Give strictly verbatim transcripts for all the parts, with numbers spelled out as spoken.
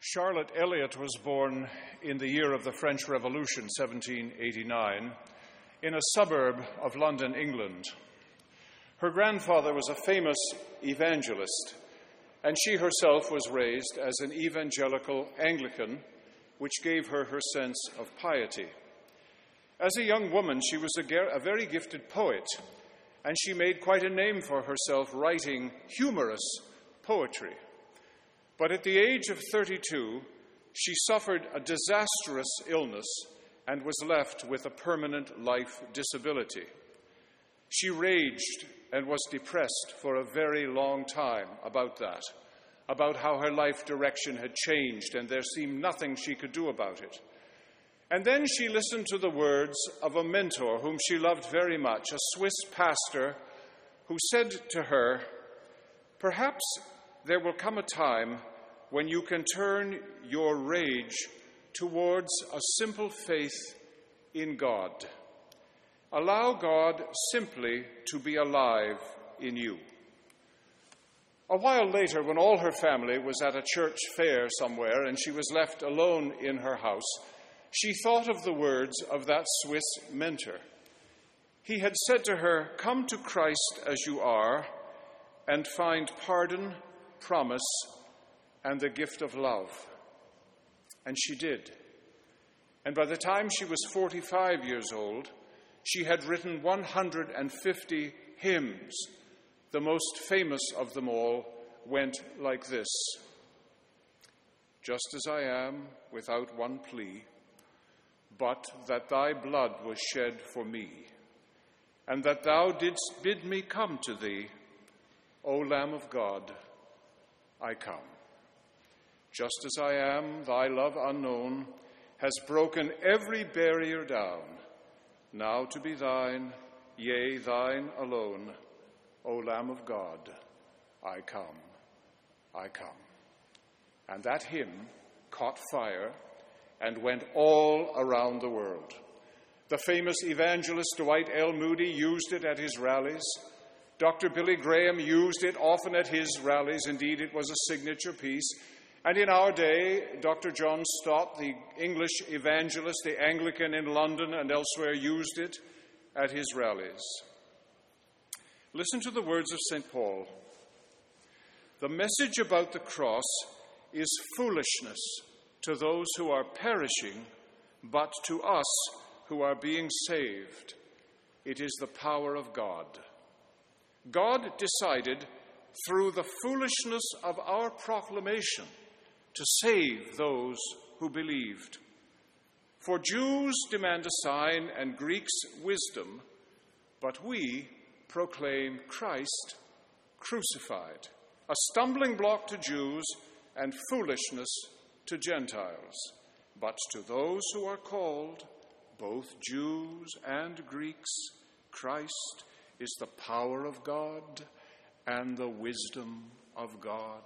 Charlotte Elliott was born in the year of the French Revolution, seventeen eighty-nine, in a suburb of London, England. Her grandfather was a famous evangelist, and she herself was raised as an evangelical Anglican, which gave her her sense of piety. As a young woman, she was a, ge- a very gifted poet, and she made quite a name for herself writing humorous poetry. But at the age of thirty-two, she suffered a disastrous illness and was left with a permanent life disability. She raged and was depressed for a very long time about that, about how her life direction had changed and there seemed nothing she could do about it. And then she listened to the words of a mentor whom she loved very much, a Swiss pastor, who said to her, "Perhaps there will come a time when you can turn your rage towards a simple faith in God. Allow God simply to be alive in you." A while later, when all her family was at a church fair somewhere and she was left alone in her house, she thought of the words of that Swiss mentor. He had said to her, "Come to Christ as you are and find pardon, promise, and the gift of love." And she did. And by the time she was forty-five years old, she had written one hundred fifty hymns. The most famous of them all went like this: "Just as I am, without one plea, but that thy blood was shed for me, and that thou didst bid me come to thee, O Lamb of God, I come. Just as I am, thy love unknown has broken every barrier down, now to be thine, yea, thine alone, O Lamb of God, I come, I come." And that hymn caught fire and went all around the world. The famous evangelist Dwight L. Moody used it at his rallies. Doctor Billy Graham used it often at his rallies. Indeed, it was a signature piece. And in our day, Doctor John Stott, the English evangelist, the Anglican in London and elsewhere, used it at his rallies. Listen to the words of Saint Paul. "The message about the cross is foolishness to those who are perishing, but to us who are being saved, it is the power of God. God decided through the foolishness of our proclamation to save those who believed. For Jews demand a sign and Greeks wisdom, but we proclaim Christ crucified, a stumbling block to Jews and foolishness to Gentiles. But to those who are called, both Jews and Greeks, Christ is the power of God and the wisdom of God."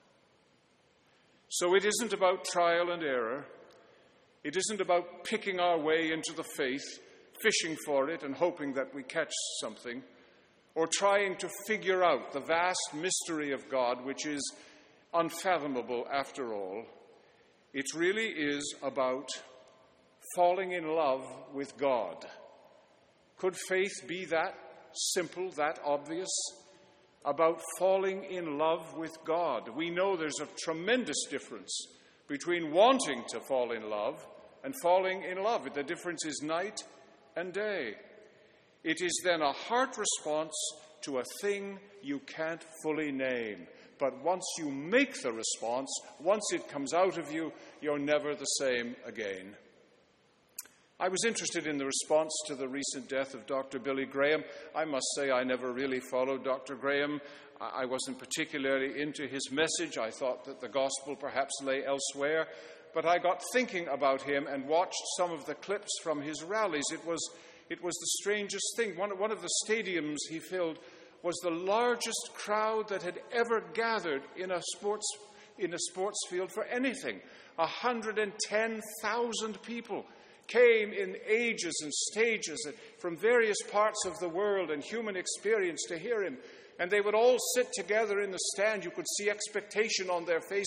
So it isn't about trial and error. It isn't about picking our way into the faith, fishing for it and hoping that we catch something, or trying to figure out the vast mystery of God, which is unfathomable after all. It really is about falling in love with God. Could faith be that simple, that obvious? About falling in love with God. We know there's a tremendous difference between wanting to fall in love and falling in love. The difference is night and day. It is then a heart response to a thing you can't fully name. But once you make the response, once it comes out of you, you're never the same again. I was interested in the response to the recent death of Doctor Billy Graham. I must say I never really followed Doctor Graham. I wasn't particularly into his message. I thought that the gospel perhaps lay elsewhere. But I got thinking about him and watched some of the clips from his rallies. It was, it was the strangest thing. One, one of the stadiums he filled was the largest crowd that had ever gathered in a sports, in a sports field for anything. one hundred ten thousand people came in ages and stages from various parts of the world and human experience to hear him. And they would all sit together in the stand. You could see expectation on their faces.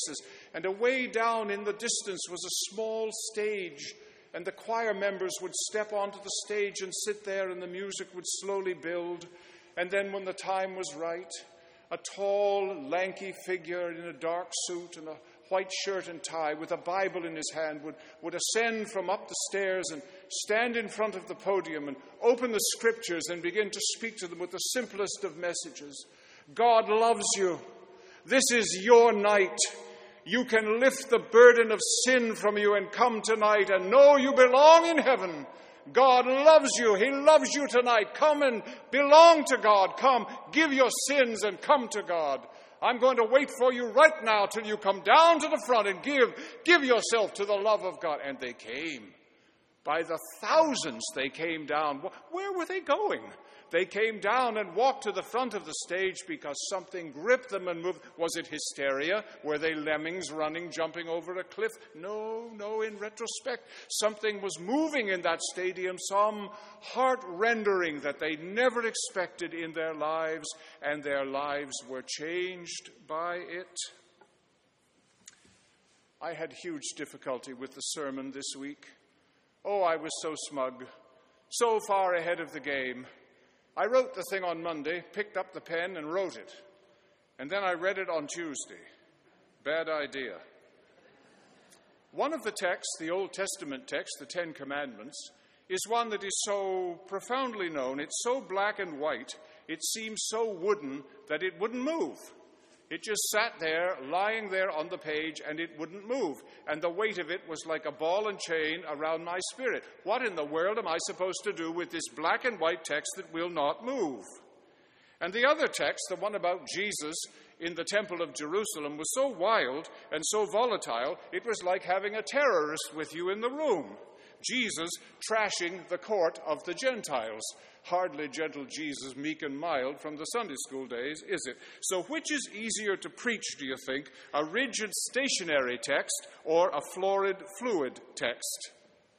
And away down in the distance was a small stage, and the choir members would step onto the stage and sit there, and the music would slowly build. And then when the time was right, a tall, lanky figure in a dark suit and a white shirt and tie with a Bible in his hand would, would ascend from up the stairs and stand in front of the podium and open the scriptures and begin to speak to them with the simplest of messages. God loves you. This is your night. You can lift the burden of sin from you and come tonight and know you belong in heaven. God loves you. He loves you tonight. Come and belong to God. Come, give your sins and come to God. I'm going to wait for you right now till you come down to the front and give, give yourself to the love of God. And they came. By the thousands they came down. Where were they going? They came down and walked to the front of the stage because something gripped them and moved. Was it hysteria? Were they lemmings running, jumping over a cliff? No, no, in retrospect, something was moving in that stadium, some heart-rendering that they never expected in their lives, and their lives were changed by it. I had huge difficulty with the sermon this week. Oh, I was so smug, so far ahead of the game. I wrote the thing on Monday, picked up the pen and wrote it. And then I read it on Tuesday. Bad idea. One of the texts, the Old Testament text, the Ten Commandments, is one that is so profoundly known. It's so black and white, it seems so wooden that it wouldn't move. It just sat there, lying there on the page, and it wouldn't move. And the weight of it was like a ball and chain around my spirit. What in the world am I supposed to do with this black and white text that will not move? And the other text, the one about Jesus in the Temple of Jerusalem, was so wild and so volatile, it was like having a terrorist with you in the room. Jesus trashing the court of the Gentiles. Hardly gentle Jesus, meek and mild from the Sunday school days, is it? So which is easier to preach, do you think, a rigid stationary text or a florid fluid text?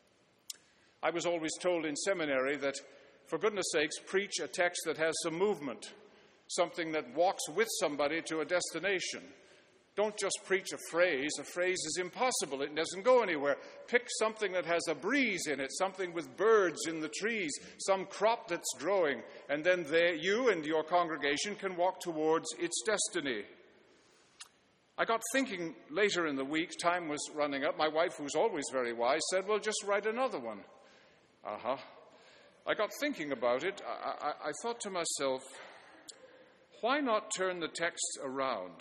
I was always told in seminary that, for goodness sakes, preach a text that has some movement, something that walks with somebody to a destination. Don't just preach a phrase. A phrase is impossible. It doesn't go anywhere. Pick something that has a breeze in it, something with birds in the trees, some crop that's growing, and then they, you and your congregation can walk towards its destiny. I got thinking later in the week, time was running up. My wife, who's always very wise, said, well, just write another one. Uh-huh. I got thinking about it. I, I, I thought to myself, why not turn the texts around?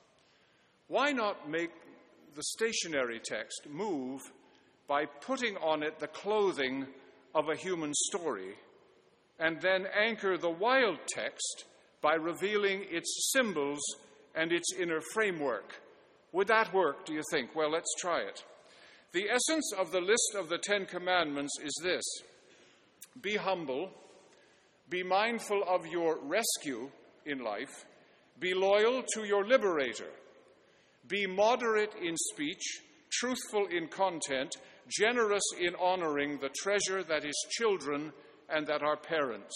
Why not make the stationary text move by putting on it the clothing of a human story, and then anchor the wild text by revealing its symbols and its inner framework? Would that work, do you think? Well, let's try it. The essence of the list of the Ten Commandments is this: be humble, be mindful of your rescue in life, be loyal to your liberator, be moderate in speech, truthful in content, generous in honoring the treasure that is children and that are parents.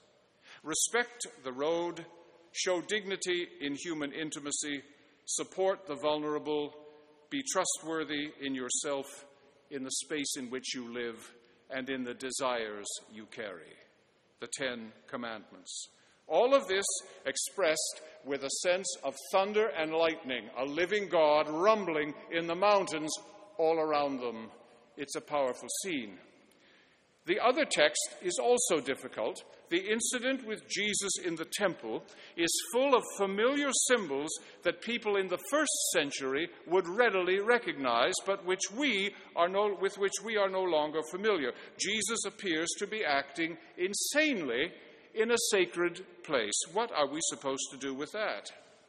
Respect the road, show dignity in human intimacy, support the vulnerable, be trustworthy in yourself, in the space in which you live, and in the desires you carry. The Ten Commandments. All of this expressed with a sense of thunder and lightning, a living God rumbling in the mountains all around them. It's a powerful scene. The other text is also difficult. The incident with Jesus in the temple is full of familiar symbols that people in the first century would readily recognize, but which we are no, with which we are no longer familiar. Jesus appears to be acting insanely in a sacred place. What are we supposed to do with that?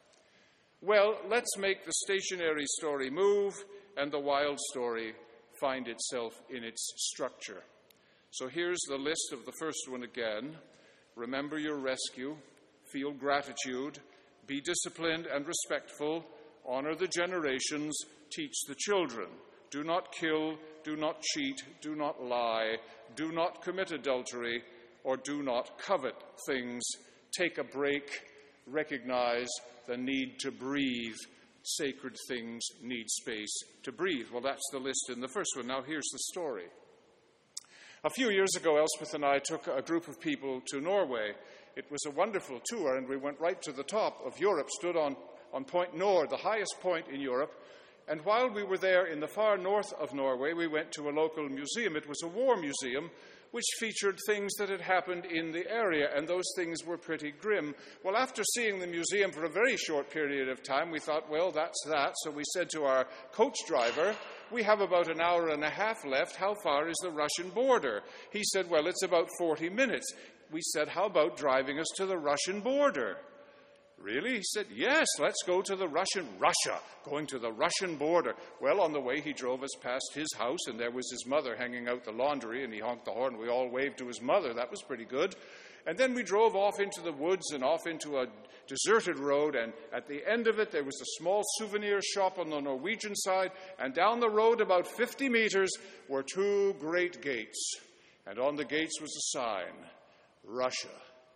Well, let's make the stationary story move and the wild story find itself in its structure. So here's the list of the first one again. Remember your rescue, feel gratitude, be disciplined and respectful, honor the generations, teach the children. Do not kill, do not cheat, do not lie, do not commit adultery, or do not covet things. Take a break, recognize the need to breathe, sacred things need space to breathe. Well, that's the list in the first one. Now here's the story. A few years ago, Elspeth and I took a group of people to Norway. It was a wonderful tour, and we went right to the top of Europe, stood on, on Point Nord, the highest point in Europe. And while we were there in the far north of Norway, we went to a local museum. It was a war museum, which featured things that had happened in the area, and those things were pretty grim. Well, after seeing the museum for a very short period of time, we thought, well, that's that. So we said to our coach driver, we have about an hour and a half left. How far is the Russian border? He said, well, it's about forty minutes. We said, how about driving us to the Russian border? Really? He said, yes, let's go to the Russian, Russia, going to the Russian border. Well, on the way, he drove us past his house, and there was his mother hanging out the laundry, and he honked the horn. We all waved to his mother. That was pretty good. And then we drove off into the woods and off into a deserted road, and at the end of it, there was a small souvenir shop on the Norwegian side, and down the road about fifty meters were two great gates. And on the gates was a sign, Russia.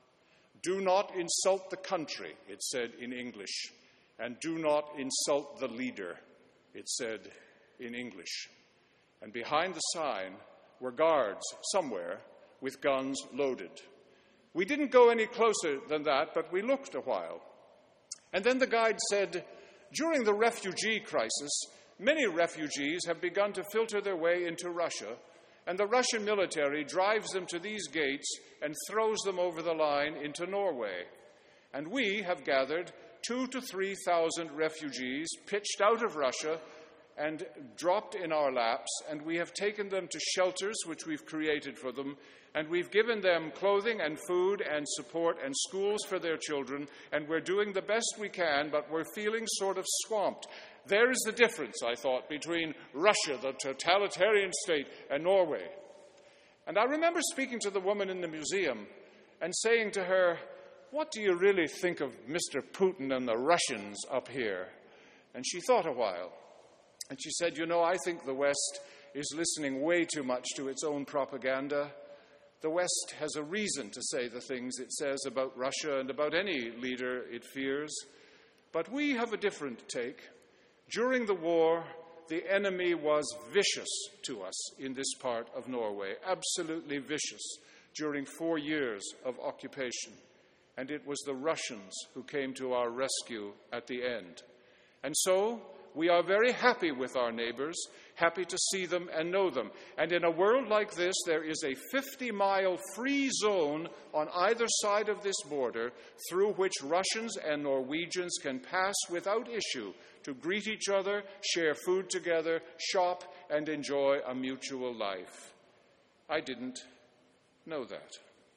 Do not insult the country, it said in English, and do not insult the leader, it said in English. And behind the sign were guards somewhere with guns loaded. We didn't go any closer than that, but we looked a while. And then the guide said, during the refugee crisis, many refugees have begun to filter their way into Russia, and the Russian military drives them to these gates and throws them over the line into Norway. And we have gathered two to three thousand refugees pitched out of Russia and dropped in our laps, and we have taken them to shelters which we've created for them, and we've given them clothing and food and support and schools for their children, and we're doing the best we can, but we're feeling sort of swamped. There is the difference, I thought, between Russia, the totalitarian state, and Norway. And I remember speaking to the woman in the museum and saying to her, what do you really think of Mister Putin and the Russians up here? And she thought a while. And she said, you know, I think the West is listening way too much to its own propaganda. The West has a reason to say the things it says about Russia and about any leader it fears. But we have a different take. During the war, the enemy was vicious to us in this part of Norway, absolutely vicious, during four years of occupation. And it was the Russians who came to our rescue at the end. And so, we are very happy with our neighbors, happy to see them and know them. And in a world like this, there is a fifty-mile free zone on either side of this border through which Russians and Norwegians can pass without issue to greet each other, share food together, shop, and enjoy a mutual life. I didn't know that.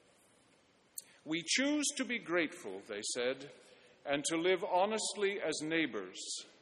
We choose to be grateful, they said, and to live honestly as neighbors.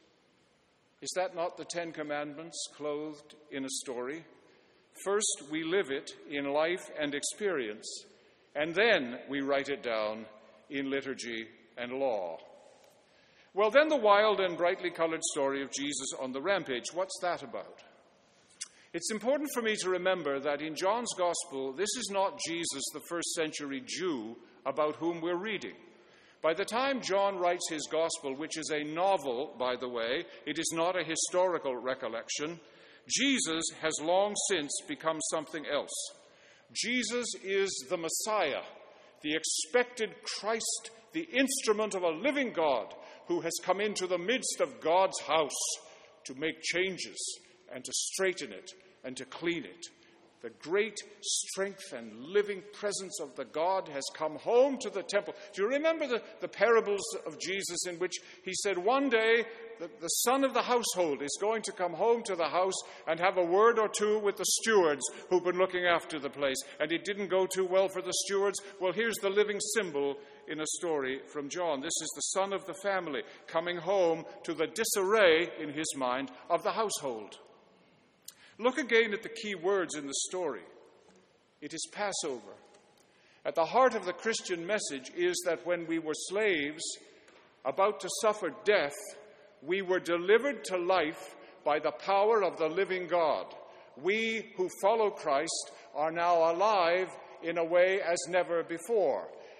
Is that not the Ten Commandments clothed in a story? First, we live it in life and experience, and then we write it down in liturgy and law. Well, then the wild and brightly colored story of Jesus on the rampage. What's that about? It's important for me to remember that in John's Gospel, this is not Jesus, the first century Jew, about whom we're reading. By the time John writes his Gospel, which is a novel, by the way, it is not a historical recollection, Jesus has long since become something else. Jesus is the Messiah, the expected Christ, the instrument of a living God who has come into the midst of God's house to make changes and to straighten it and to clean it. The great strength and living presence of the God has come home to the temple. Do you remember the, the parables of Jesus in which he said one day that the son of the household is going to come home to the house and have a word or two with the stewards who've been looking after the place, and it didn't go too well for the stewards? Well, here's the living symbol in a story from John. This is the son of the family coming home to the disarray, in his mind, of the household. Look again at the key words in the story. It is Passover. At the heart of the Christian message is that when we were slaves, about to suffer death, we were delivered to life by the power of the living God. We who follow Christ are now alive in a way as never before.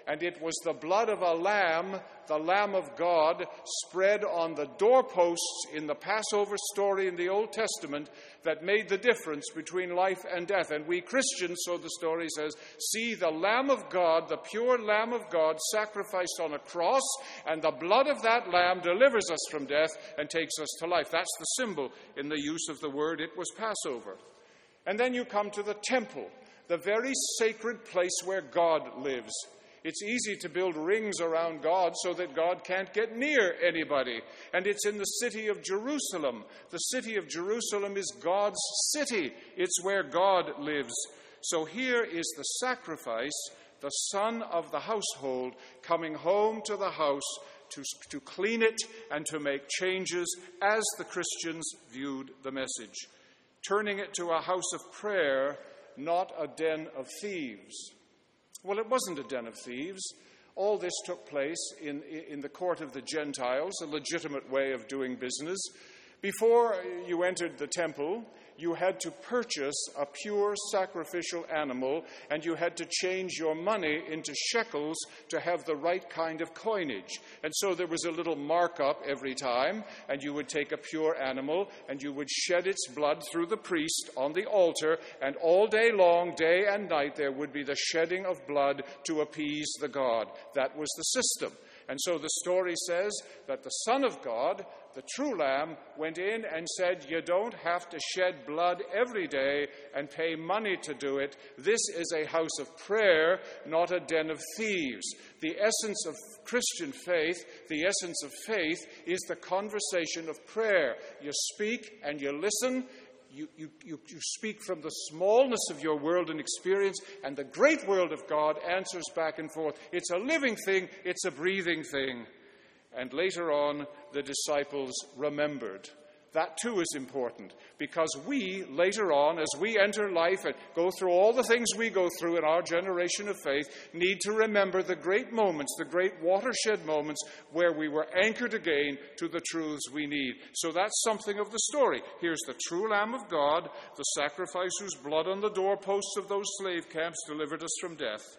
And it was the blood of a lamb, the Lamb of God, spread on the doorposts in the Passover story in the Old Testament that made the difference between life and death. And we Christians, so the story says, see the Lamb of God, the pure Lamb of God, sacrificed on a cross, and the blood of that lamb delivers us from death and takes us to life. That's the symbol in the use of the word. It was Passover. And then you come to the temple, the very sacred place where God lives. It's easy to build rings around God so that God can't get near anybody. And it's in the city of Jerusalem. The city of Jerusalem is God's city. It's where God lives. So here is the sacrifice, the son of the household coming home to the house to, to clean it and to make changes as the Christians viewed the message. Turning it to a house of prayer, not a den of thieves. Well, it wasn't a den of thieves. All this took place in, in the court of the Gentiles, a legitimate way of doing business. Before you entered the temple, you had to purchase a pure sacrificial animal, and you had to change your money into shekels to have the right kind of coinage. And so there was a little markup every time, and you would take a pure animal, and you would shed its blood through the priest on the altar, and all day long, day and night, there would be the shedding of blood to appease the god. That was the system. And so the story says that the Son of God, the true Lamb, went in and said, you don't have to shed blood every day and pay money to do it. This is a house of prayer, not a den of thieves. The essence of Christian faith, the essence of faith, is the conversation of prayer. You speak and you listen. You, you, you, you speak from the smallness of your world and experience, and the great world of God answers back and forth. It's a living thing. It's a breathing thing. And later on, the disciples remembered. That too is important, because we, later on, as we enter life and go through all the things we go through in our generation of faith, need to remember the great moments, the great watershed moments where we were anchored again to the truths we need. So that's something of the story. Here's the true Lamb of God, the sacrifice whose blood on the doorposts of those slave camps delivered us from death.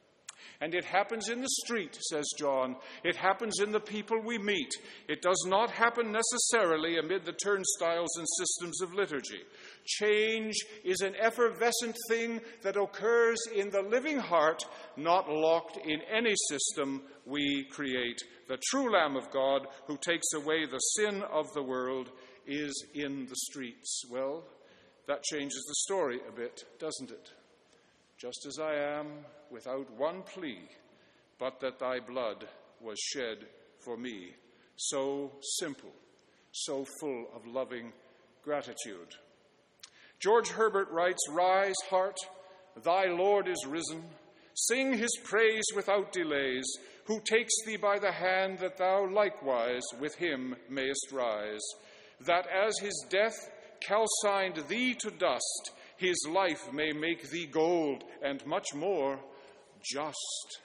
And it happens in the street, says John. It happens in the people we meet. It does not happen necessarily amid the turnstiles and systems of liturgy. Change is an effervescent thing that occurs in the living heart, not locked in any system we create. The true Lamb of God, who takes away the sin of the world, is in the streets. Well, that changes the story a bit, doesn't it? Just as I am, without one plea, but that thy blood was shed for me. So simple, so full of loving gratitude. George Herbert writes, rise, heart, thy Lord is risen. Sing his praise without delays, who takes thee by the hand, that thou likewise with him mayest rise. That as his death calcined thee to dust, his life may make thee gold, and much more, just.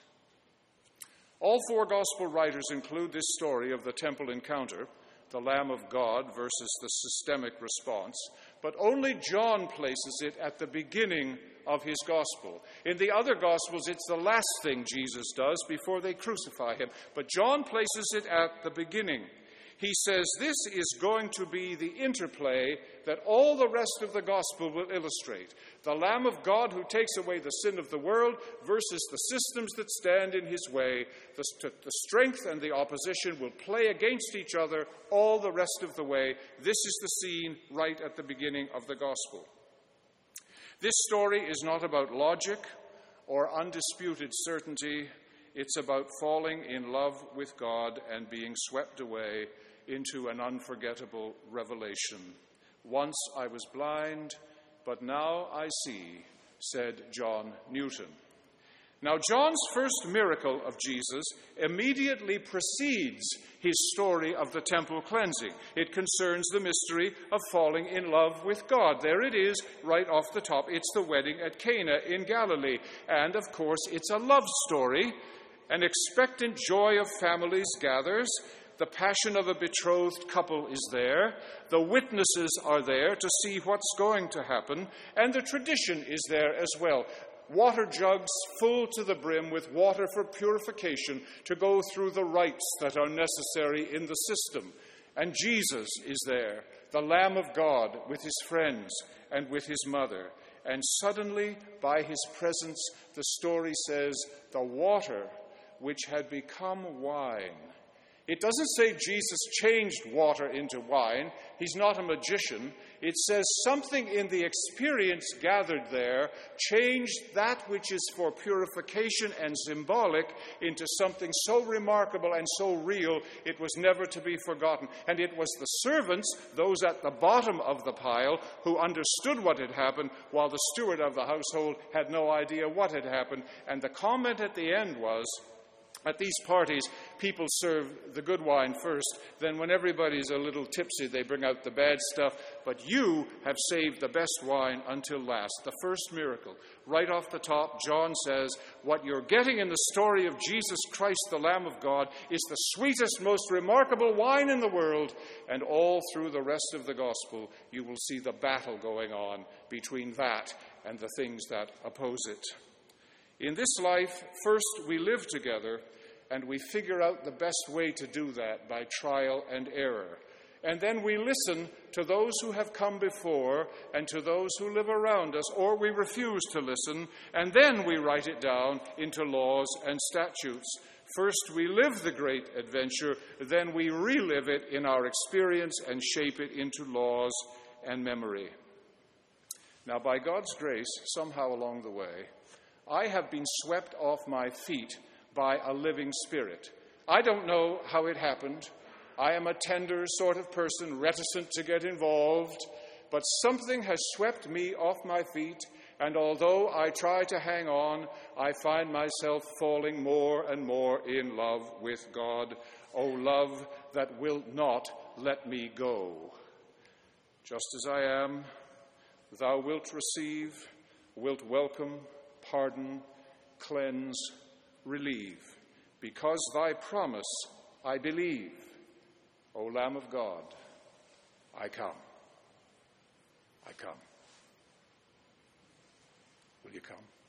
All four gospel writers include this story of the temple encounter, the Lamb of God versus the systemic response, but only John places it at the beginning of his gospel. In the other gospels, it's the last thing Jesus does before they crucify him, but John places it at the beginning. He says this is going to be the interplay that all the rest of the gospel will illustrate. The Lamb of God who takes away the sin of the world versus the systems that stand in his way. The, the strength and the opposition will play against each other all the rest of the way. This is the scene right at the beginning of the gospel. This story is not about logic or undisputed certainty. It's about falling in love with God and being swept away into an unforgettable revelation. Once I was blind, but now I see, said John Newton. Now, John's first miracle of Jesus immediately precedes his story of the temple cleansing. It concerns the mystery of falling in love with God. There it is, right off the top. It's the wedding at Cana in Galilee. And, of course, it's a love story. An expectant joy of families gathers. The passion of a betrothed couple is there. The witnesses are there to see what's going to happen. And the tradition is there as well. water jugs full to the brim with water for purification to go through the rites that are necessary in the system. And Jesus is there, the Lamb of God, with his friends and with his mother. And suddenly, by his presence, the story says, the water which had become wine. It doesn't say Jesus changed water into wine. He's not a magician. It says something in the experience gathered there changed that which is for purification and symbolic into something so remarkable and so real it was never to be forgotten. And it was the servants, those at the bottom of the pile, who understood what had happened, while the steward of the household had no idea what had happened. And the comment at the end was, at these parties, people serve the good wine first. Then when everybody's a little tipsy, they bring out the bad stuff. But you have saved the best wine until last. The first miracle. Right off the top, John says, what you're getting in the story of Jesus Christ, the Lamb of God, is the sweetest, most remarkable wine in the world. And all through the rest of the gospel, you will see the battle going on between that and the things that oppose it. In this life, first we live together, and we figure out the best way to do that by trial and error. And then we listen to those who have come before and to those who live around us, or we refuse to listen, and then we write it down into laws and statutes. First we live the great adventure, then we relive it in our experience and shape it into laws and memory. Now, by God's grace, somehow along the way, I have been swept off my feet by a living spirit. I don't know how it happened. I am a tender sort of person, reticent to get involved, but something has swept me off my feet, and although I try to hang on, I find myself falling more and more in love with God. O love that will not let me go. Just as I am, thou wilt receive, wilt welcome, pardon, cleanse, relieve. Because thy promise I believe. O Lamb of God, I come. I come. Will you come?